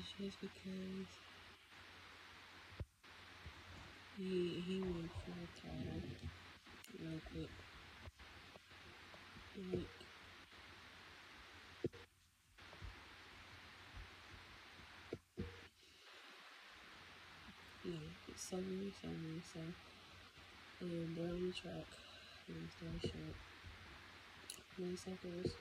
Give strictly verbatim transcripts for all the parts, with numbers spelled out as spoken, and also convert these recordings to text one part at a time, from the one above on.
just because he he went full throttle real quick. Like, yeah, so many, so many, so um, they're on the track. Long story short, motorcycles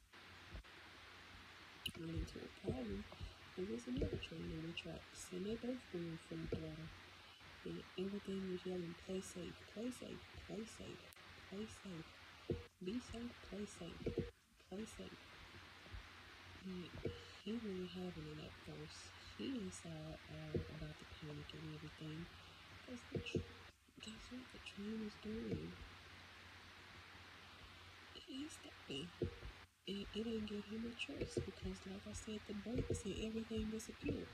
ran into a problem. There was another train on the tracks, and they both going full throttle. And everything was yelling, "Play safe, play safe, play safe, play safe, be safe, play safe, play safe." And he really having it at first. He inside out about the panic and everything. Guess, the tr- guess what the train is doing? He's stopping. And it didn't give him a choice because, like I said, the brakes and everything disappeared.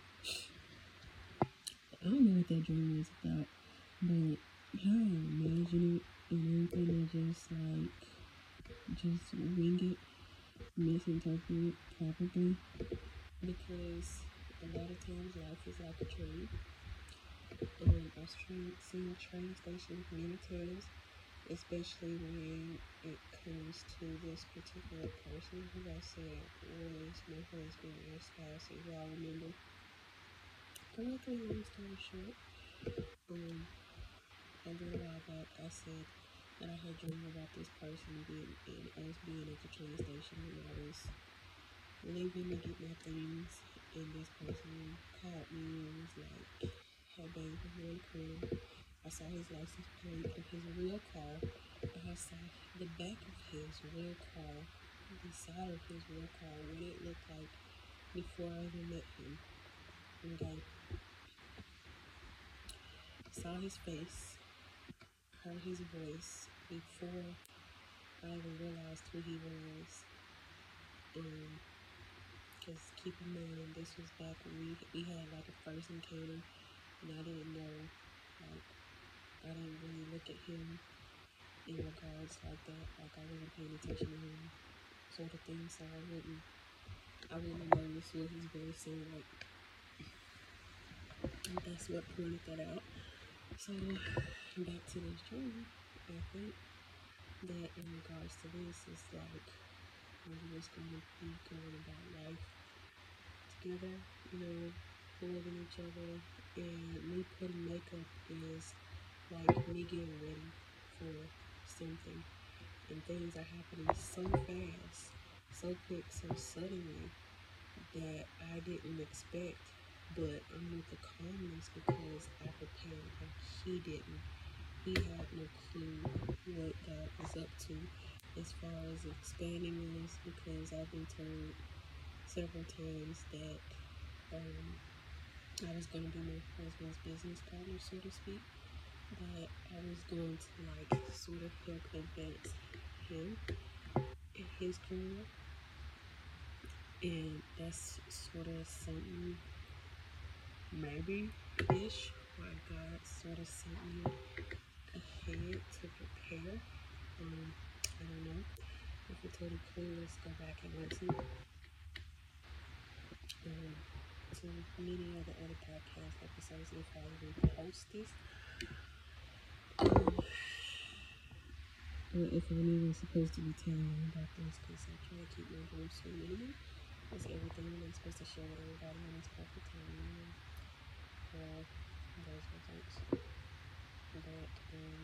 I don't know what that dream is about, but how I imagine it and everything is just like, just wing it, misinterpret it probably, because a lot of times life is like a train. Um, I've train, seen train stations many times, especially when it comes to this particular person who I said was my husband or spouse, if y'all remember. Correctly, long story short, um, a little while back I said that I had dreamed about this person being and us being at the train station and I was leaving to get my things, and this person called me and was like, "Hey babe, I'm really cool." I saw his license plate of his real car. I saw the back of his real car, the side of his real car, what it looked like before I even met him. Okay. Saw his face, heard his voice before I even realized who he was. Um, Because keep in mind, this was back when we, we had like a first encounter, and I didn't know, like, I didn't really look at him in regards like that, like I wasn't paying attention to him, sort of thing, so I wouldn't, I wouldn't have noticed what his voice sounded like. And that's what pointed that out. So, back to this dream, I think that in regards to this, is like, we're just going to be going about life together, you know, loving each other, and me putting makeup is like me getting ready for something, and things are happening so fast, so quick, so suddenly that I didn't expect, but I'm with the calmness because I prepared like he didn't. He had no clue what God was up to as far as expanding us, because I've been told several times that um, I was going to be my husband's business partner, so to speak, that I was going to like sort of help advance him in his career, and that's sort of something maybe ish why God sort of sent me ahead to prepare. Um, I don't know. If you're totally clueless, go back and listen um, to many of the other podcast episodes if I even post this. Um, or if I'm even supposed to be telling you about this, because I try to keep my dreams so minimal. It's everything that I'm supposed to share with everybody in this perfect time. Well, those results. But, um,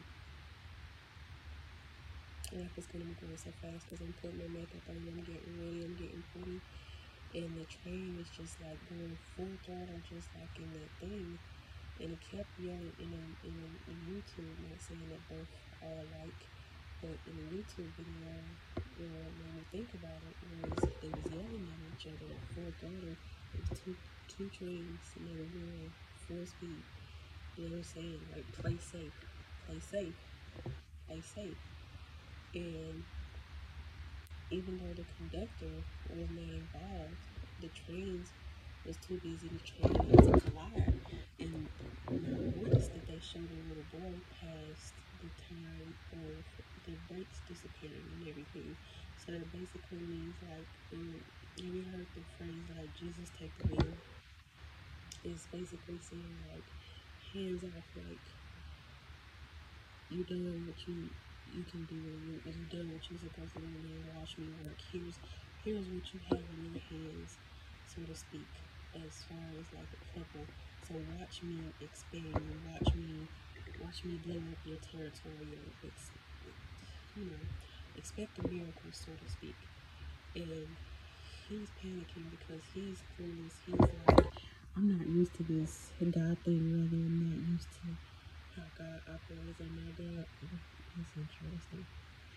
life is going to be going so fast because I'm putting my makeup on, I'm getting ready, I'm getting pretty. And the train is just like going full throttle, just like in that thing. And it kept yelling in, a, in, a, in YouTube, not saying that both are alike, but in the YouTube video, you know, what made me think about it was they was yelling at each other at full throttle. It was two, two trains and they were going full speed. You know what I'm saying? Like, play safe, play safe, play safe. And even though the conductor was not involved, the trains was too busy to try to collide. And not once did they show the little boy past the time of the brakes disappearing and everything. So that basically means like um, Have you heard the phrase like Jesus take the wheel? It's basically saying like hands off, like you done what you you can do, and you, you done what you're supposed to do, and then watch me work. Here's here's what you have in your hands, so to speak, as far as like a couple. So watch me expand you, watch me watch me blow up your territory, and ex, you know, expect a miracle, so to speak. And he's panicking because he's clueless. He's like, I'm not used to this God thing, rather. I'm not used to how God operates. I'm not God. That's interesting.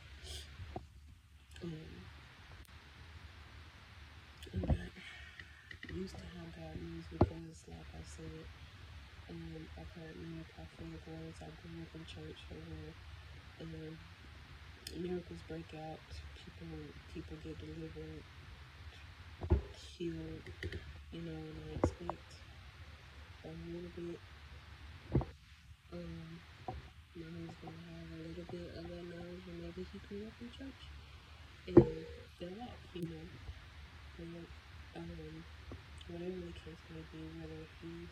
Um, I'm not used to how God moves because, like I said, um, I've heard many prophetic words. I grew up in church where um, miracles break out, people people get delivered, healed, you know, and I expect a little bit. Um, my husband has a little bit of that knowledge, and maybe he grew up in church and fell off, you know. But um, whatever the case may be, whether he's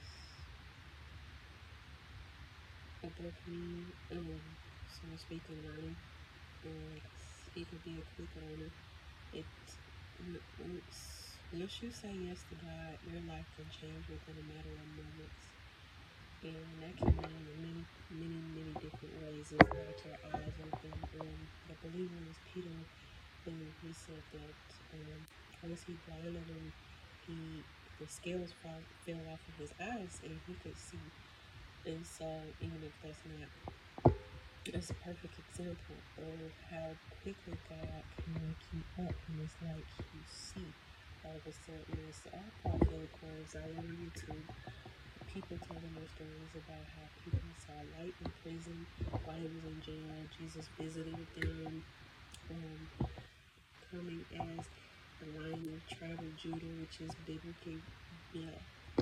above me, um, so to speak, in learning, or he could be a quick learner. It once once you say yes to God, your life can change within a matter of moments. And that can mean in many, many, many different ways. It's like your eyes open. Um, I believe it was Peter who he said that um, once he blinded him, he the scales fall, fell off of his eyes and he could see. And so, even if that's not, it's a perfect example of how quickly God can wake you up. And it's like you see all of a sudden. It's all prophetic words all over YouTube. People telling their stories about how people saw light in prison while he was in jail. Jesus visited them, um, coming as the Lion of tribe of Judah, which is biblically, yeah,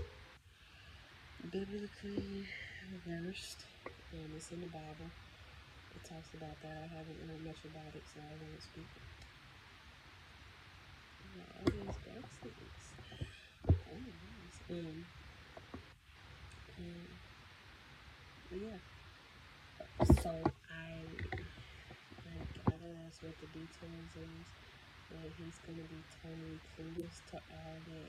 biblically versed. Um, it's in the Bible. It talks about that. I haven't learned much about it, so I won't speak. Oh, all these accents. Oh, nice. Um, um, yeah. So I, like, I don't ask what the details is, but he's gonna be totally clueless to all that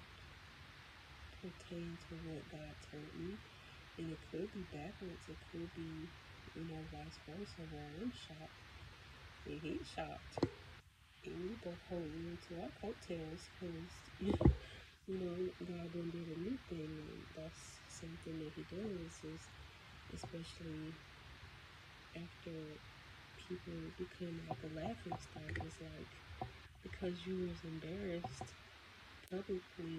pertains to what God told me. And it could be backwards. It could be, you know, vice versa, where I'm shocked and he's shocked. And we both holding to our coattails because, you know, God done did a new thing. And that's something that he does, is especially after people become like a laughing stock. It's like, because you was embarrassed publicly,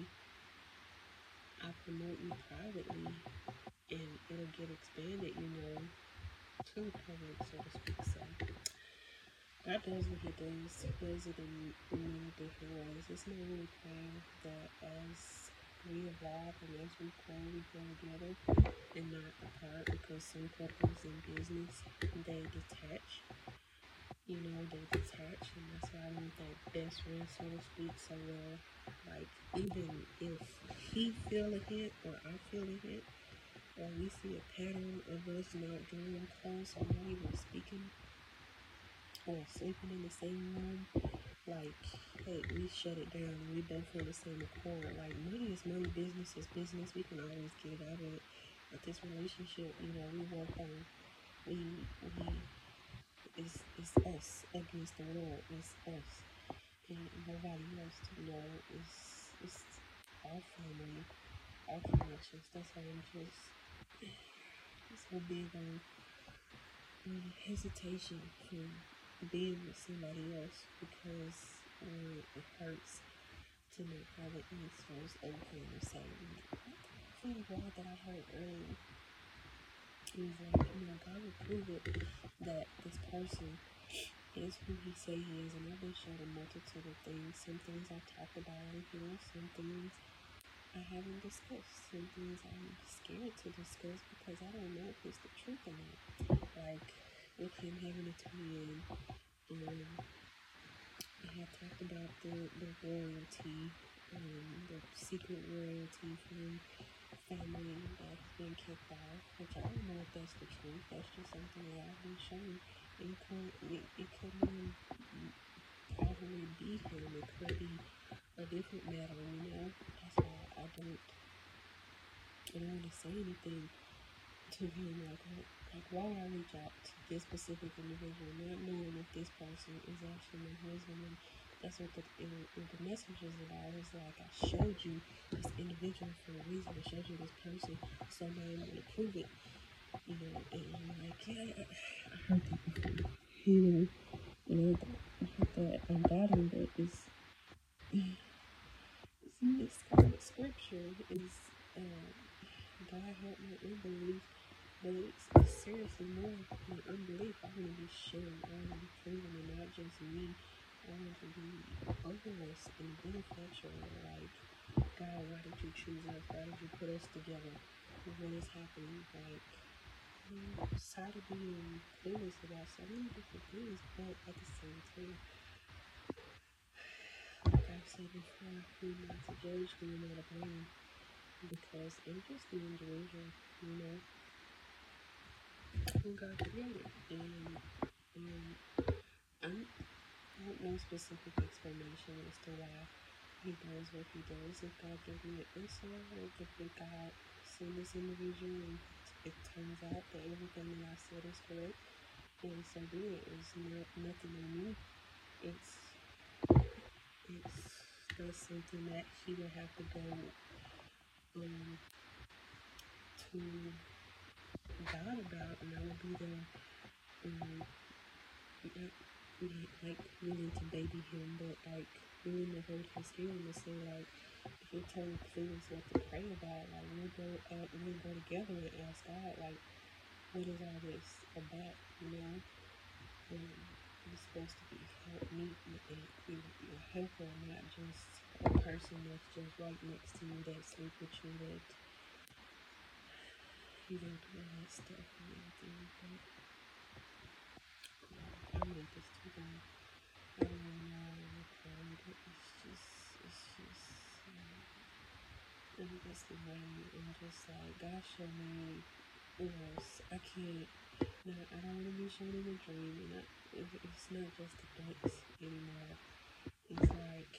I promote you privately and it'll get expanded, you know, to the public, so to speak. So God does what he does. He does it in, in many different ways. It's my only prayer that as we evolve and as we grow, we grow together and not apart, because some couples in business, they detach. You know, they detach, and that's why I want that best friend, so to speak. So where, like, even if he feel a hit or I feel a hit, or we see a pattern of us not drawing close or not even speaking or sleeping in the same room, like, hey, we shut it down and we both on the same accord. Like, money is money, business is business. We can always get out of it. But this relationship, you know, we work on, we, we, it's, it's us against the world. It's us. And nobody else to know. It's, it's our family, our connections. That's why I'm just so big on um, hesitation from being with somebody else, because um, it hurts to not have it in its first open or saying, I think word that I heard earlier, it was like, you know, God will prove it that this person is who he say he is. And I've been shown a multitude of things. Some things I talked about on here, some things I haven't discussed, some things I'm scared to discuss because I don't know if it's the truth or not. Like with him having a twin, um, I had talked about the, the royalty, um, the secret royalty from family that's been kicked off, which I don't know if that's the truth. That's just something that I've been shown. It could, it, it could um, probably be him. It could be a different matter, you know? That's why I don't, I don't want to say anything to him. Like, like, why would I reach out to this specific individual, not knowing if this person is actually my husband? And that's what the, it, it, the message is about. It's like, I showed you this individual for a reason. I showed you this person, so now I'm going to prove it. You know, and I'm like, yeah, I, I heard that before. You know, and I, I heard that I got him, but it's, it's mixed with scripture. Is uh, God help my unbelief, but it's, it's seriously more than unbelief. I want to be sharing, I want to be proven, and not just me. I want to be overless and beneficial. Like, God, why did you choose us? Why did you put us together? What is happening? Like, I'm tired of being clueless about so many different things, but at the same time, like I've said before, we're not to judge, we're not to blame, because I'm just the individual, you know, who God created. And um, I'm, I don't know specific explanation as to why he does what he does. If God gives me an answer, or if God send this individual and it turns out that everything that I said is correct, and so be it. It's not nothing on me. It's it's that's something that he would have to go um to God about, and I would be there um not like willing to baby him, but like willing to hold his hand and say like, if you're telling clues what to pray about, like we'll go at we'll go together and ask God like, what is all this about, you know? Um, you're supposed to be help me and be a helper, not just a person that's just right next to you, that sleep with you, that you don't do all that stuff and everything. But I want this to go. I don't know record. It's just, it's just, um, I'm just learning. I'm just like, God showed me this. I can't. No, I don't want to be shown in a dream, and I, it, it's not just the books anymore. It's like,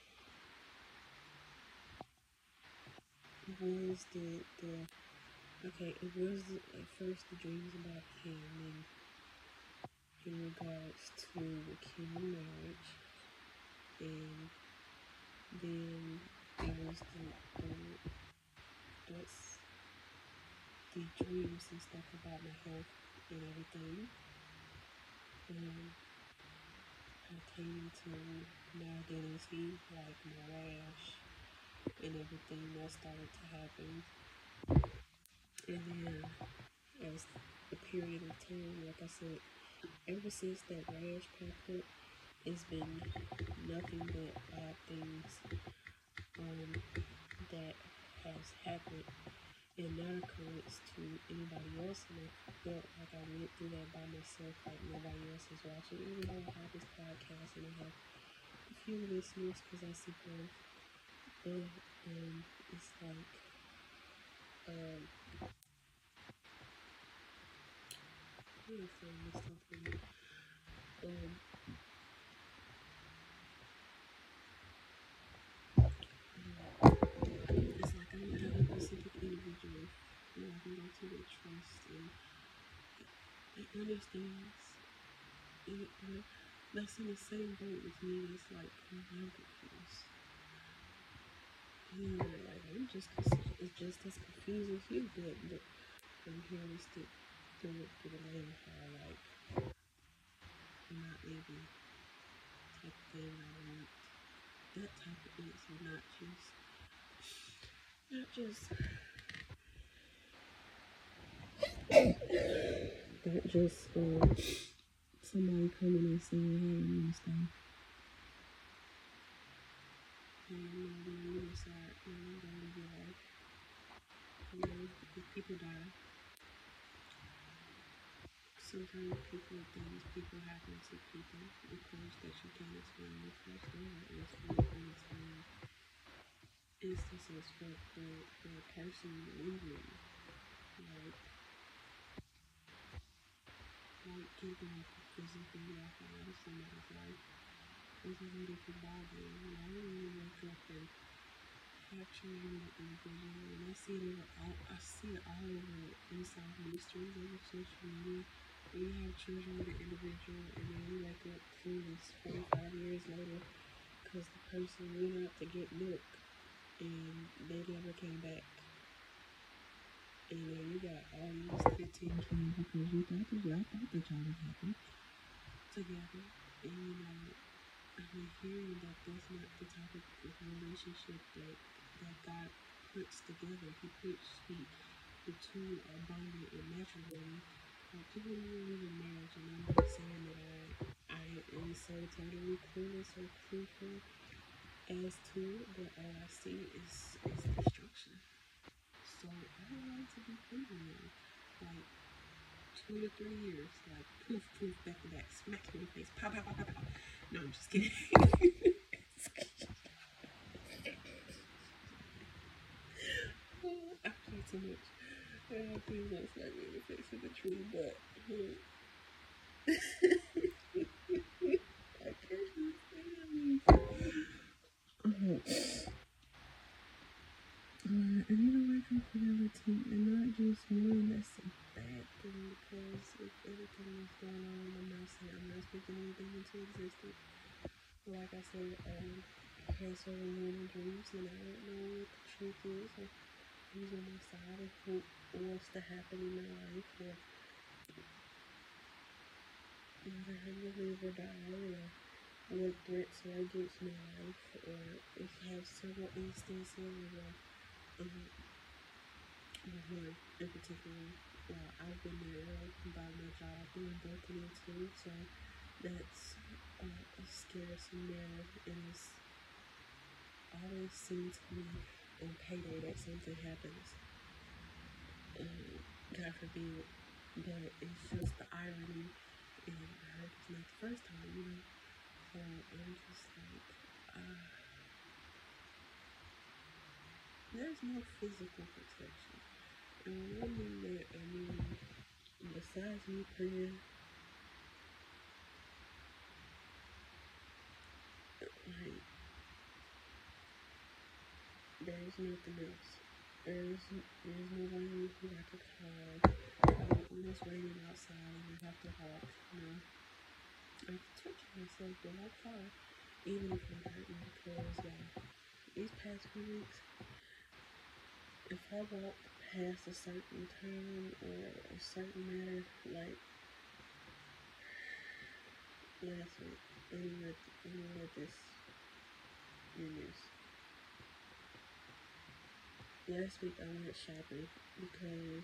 it was the, the okay, it was at first the dreams about him and in regards to the King marriage, and then it was the, the that's the dreams and stuff about my health and everything. And I came to my identity, like my rash and everything that started to happen. And then as the period of time, like I said, ever since that rash popped up, it's been nothing but bad things um, that has happened, and not occurrence to anybody else. And I felt like I went through that by myself, like nobody else is watching. Even though I have this podcast and I have a few listeners because I see growth, but um, it's like um, I'm gonna find this something. Um, it's like I don't have a specific individual who I can go to with trust, and it understands. And uh, that's in the same boat with me. It's like I'm confused. Yeah, like I'm just it's just as confused as you, but but I'm here to stick through it through the lane how like I'm not living type of thing. I want that type of answer, not just not just not just um somebody coming and saying, hey, I'm gonna stay. And I'm not gonna lose that, and I'm gonna live your life. You know, if people die, sometimes people, things, people happen to people, of course, that you can't explain. Of course, no one can explain. instances for the, the person lingering, like, like keeping up physically outside of somebody's life. This is what it can bother you. I don't really wake up and have children with individual, and I see it all. I see it all over inside ministries over social media. When you have children with an individual, and then you wake up clueless forty-five years later because the person went out to get milk and they never came back. And then you got all these fifteen kids because you thought that y'all thought that y'all was happy together. And you know, I'm hearing that that's not the type of relationship that that God puts together. He puts the, the two are bonded in matrimony. Like, people don't live in marriage, and I'm not saying that I I am so totally clueless or clueful as to, but all I see is is destruction. So I would like to be proven now. Like, two to three years, like poof poof back to back, smack you in the face, pow pow pow pow pow. No, I'm just kidding. I play too much. Uh, please don't smack me in the face with the tree, but hmm. I can't stand it. Uh-huh. Uh, and you know, like infidelity, and not just one that's a bad thing, because if everything is going on, I'm not saying I'm not speaking anything into existence. But like I said, um, I had several morning dreams, and I don't know what the truth is, or who's on my side, or who wants to happen in my life, or if I have to live or die, or what threats are against my life, or if I have several instances where um, one in particular, well, I've been there about my job being broken into, so that's uh, a scary scenario, and it's always seems to me on payday that something happens. Um, God forbid, but it's just the irony, and I heard it's not the first time, you know. So I'm just like, uh, there's no physical protection, and when I mean that, I mean besides me praying, like, there's nothing else. There's there's nobody who I could call when it's raining outside and I have to walk. You know, I can touch myself when I call, even if I'm hurting, because yeah, these past few weeks, if I walk past a certain turn or a certain matter, like last week, let me let, let me let this in this. Last week I went shopping because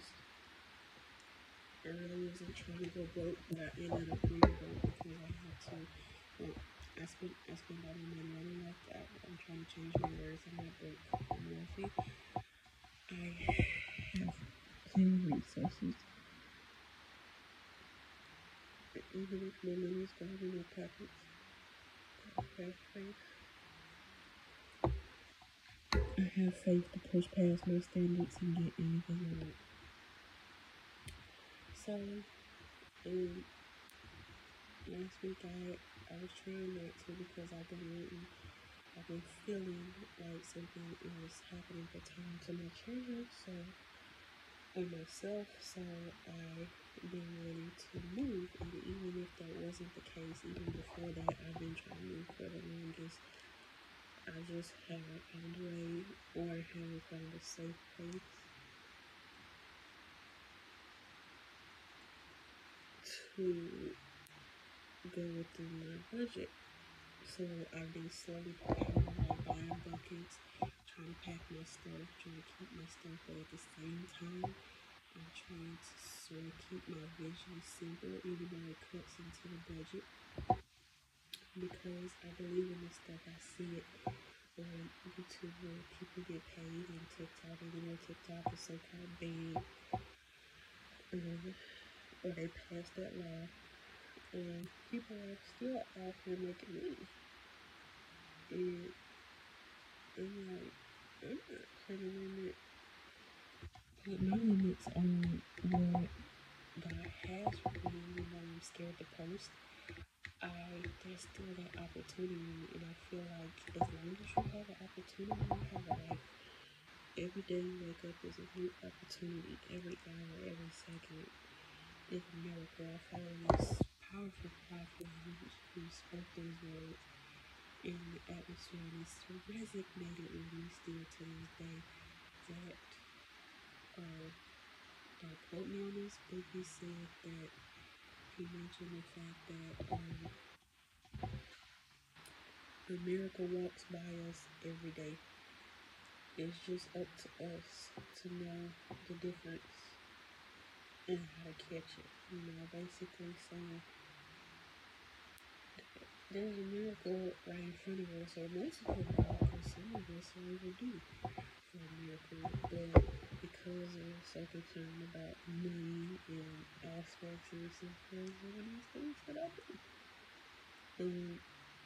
I really wasn't trying to go broke, but I ended up being broke because I had to. Well, I spent I spent all my money on like that. I'm trying to change my words. I'm not broke. I'm wealthy. I have plenty of resources. Even if my money's gone in my pockets, I have faith. I have faith to push past my standards and get anything I want. So, um, last week I I was trying not to because I've been waiting. I've been feeling like something is happening pertaining to my children, so and myself, so I've been wanting to move. And even if that wasn't the case, even before that, I've been trying to move for the longest. I just haven't found a way or haven't found a safe place to go within my budget. So I've been slowly packing, like buying buckets, trying to pack my stuff, trying to keep my stuff, but at the same time, I'm trying to sort of keep my vision simple, even though it cuts into the budget, because I believe in the stuff. I see it on YouTube where people get paid on TikTok, and you know TikTok is so called banned, um, or they passed that law, and people are still out here making money. And I'm like, I'm not putting limit. Put my limits on what God has for me. You know, I'm scared to post. I there's still that opportunity, and I feel like as long as you have an opportunity, you have a life. Every day you wake up is a new opportunity. Every hour, every second is a miracle. I follow this powerful prophet who, who spoke those words in the atmosphere, and it's resonated with me still to this day. That uh, don't quote me on this, but he said that he mentioned the fact that um, a miracle walks by us every day. It's just up to us to know the difference and how to catch it. You know, basically saying there's a miracle right in front of us, or multiple miracles. Some of us are even due for a miracle, but because we're so concerned about money and aspects of this, and one of these things that I do. Um,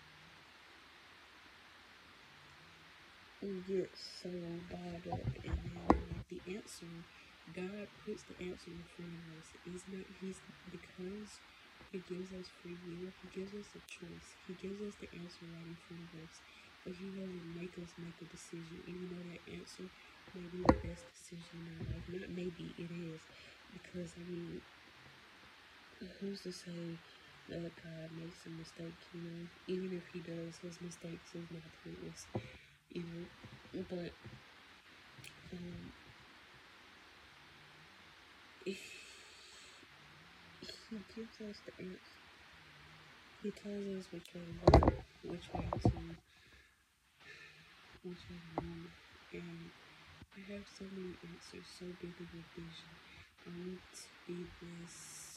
we get so bogged up, and then like the answer, God puts the answer in front of us. It's not He's because He gives us free will. He gives us a choice. He gives us the answer right in front of us, but He doesn't make us make a decision, even though that answer may be the best decision in our life. Not maybe, it is, because I mean, who's to say that God makes a mistake? You know, even if He does, His mistakes is not pointless. You know, but um, he gives us the answer. He tells us which way to go, which way to, which way to move. And I have so many answers, so big of a vision. I want to be this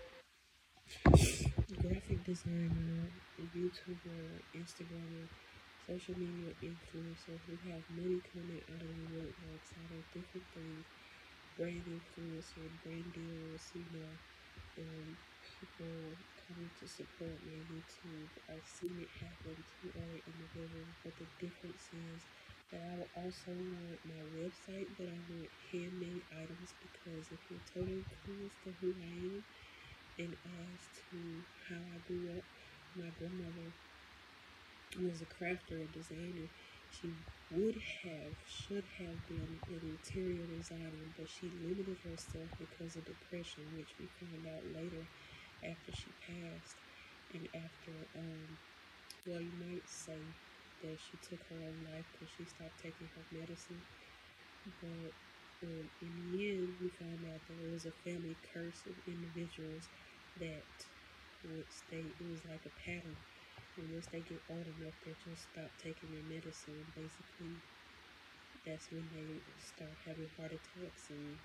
graphic designer, YouTuber, Instagrammer, social media influencer who have money coming out of the woodworks, out of different things, brand influencer, brand deals, you know, um, people coming to support my YouTube. I've seen it happen to other individuals, but the difference is that I will also want my website, but I want handmade items, because if you're totally clueless to who I am and as to how I grew up, my grandmother was a crafter, a designer. She would have, should have been an interior designer, but she limited herself because of depression, which we found out later after she passed, and after, um, well, you might say that she took her own life because she stopped taking her medicine, but um, in the end, we found out that it was a family curse of individuals that would stay, it was like a pattern, and once they get old enough, they just stop taking their medicine, and basically, that's when they start having heart attacks and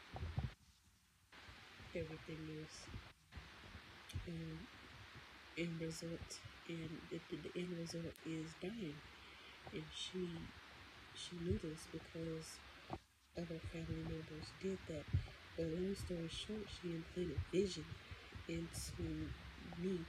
everything else. Um, end result, and the, the end result is dying. And she she knew this because other family members did that. But long story short, she implanted vision into me,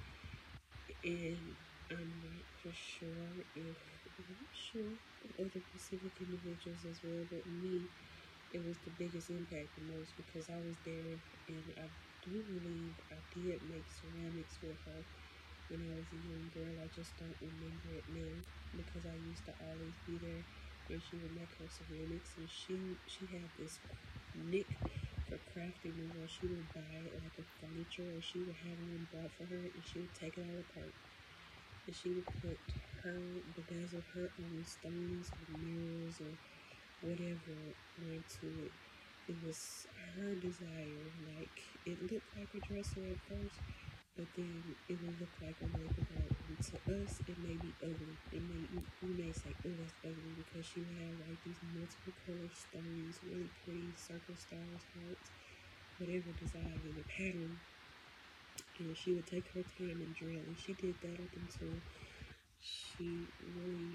and I'm not for sure if I'm not sure if other Pacific individuals as well, but me, it was the biggest impact the most because I was there, and I do believe I did make ceramics with her when I was a young girl. I just don't remember it now because I used to always be there when she would make her ceramics, and she she had this nick for crafting me where she would buy like a furniture, or she would have one bought for her, and she would take it all apart, and she would put her bedazzle her own stones or mirrors or whatever onto it. It was her desire. Like, it looked like a dresser at first, but then it will look like a naked art. And to us, it may be ugly. It may, we may say, oh, that's ugly, because she would have like these multiple color stones, really pretty circle stars, hearts, whatever design and the pattern. And she would take her time and drill, and she did that up until she really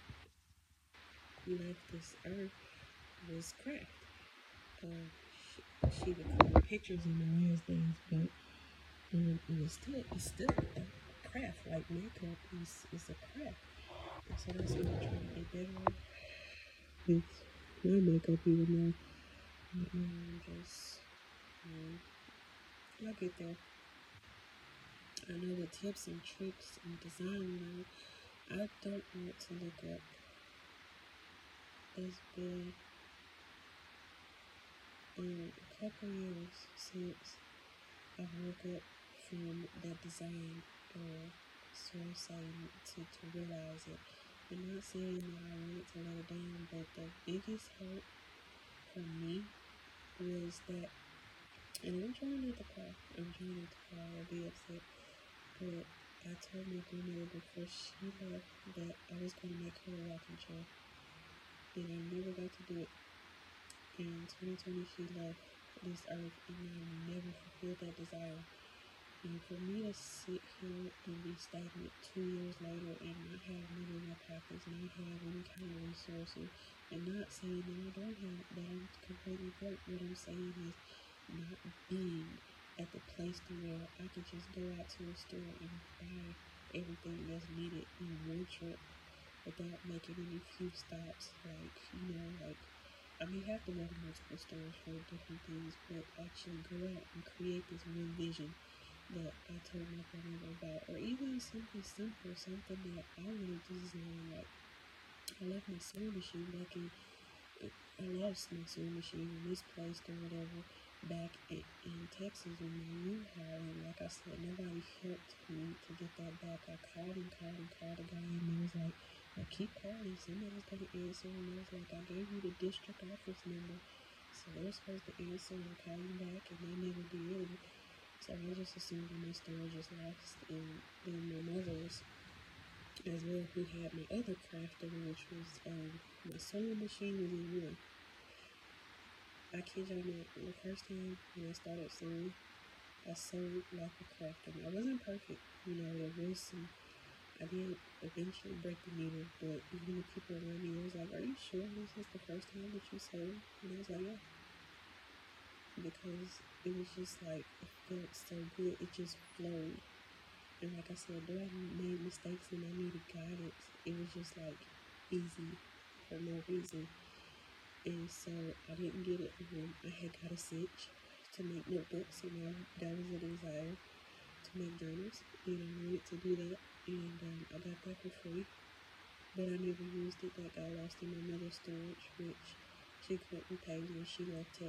left this earth, was craft. Uh, she, she would color pictures in the last days, but um, it was still, it's still a craft. Like makeup is, is a craft. And so that's what I'm trying to get better with. my makeup even more. Um, just, um, I'll get there. I know the tips and tricks and design, you know, I don't want to look up. It's been um, a couple years since I woke up from that design or source I to, to realize it. I'm not saying that I wanted to let it down, but the biggest hurt for me was that, and I'm trying not to cry, I'm trying not to cry or be upset, but I told my grandmother before she left that I was going to make her a rocking chair, and I never got to do it. In twenty twenty, she left this earth, and I never fulfilled that desire. And for me to sit here and be stagnant two years later and not have money in my pockets, not have any kind of resources, and not saying that I don't have, that I'm completely broke. What I'm saying is not being at the place to where I could just go out to a store and buy everything that's needed in one trip without making any few stops. Like, you know, like, I may have to go to multiple stores for different things, but actually go out and create this one vision that I told my grandmother about, or even something simple, something that I wanted to design. Like, I left my sewing machine back in, I lost my sewing machine or misplaced or whatever back in, in Texas in my U-Haul, and like I said, nobody helped me to get that back. I called and called and called a guy, and he was like, well, keep calling, somebody's going to answer, and I was like, I gave you the district office number, so they're supposed to answer and call you back, and they never did. So I just assumed my storage was lost, and then my mother's as well, who had my other crafter, which was um, my sewing machine was in one. I kid y'all not, the first time when I started sewing, I sewed like a crafter. I wasn't perfect, you know, there was some, I did eventually break the needle, but even the people around me was like, are you sure this is the first time that you sewed? And I was like, yeah. Because it was just like, it felt so good, it just flowed. And like I said, though I made mistakes and I needed guidance, it was just like easy for no reason. And so I didn't get it. Um, I had got a cinch to make notebooks, you know, that was a desire to make journals, and I wanted to do that. And um, I got that for free, but I never used it. That got lost in my mother's storage, which she couldn't pay when she left Texas.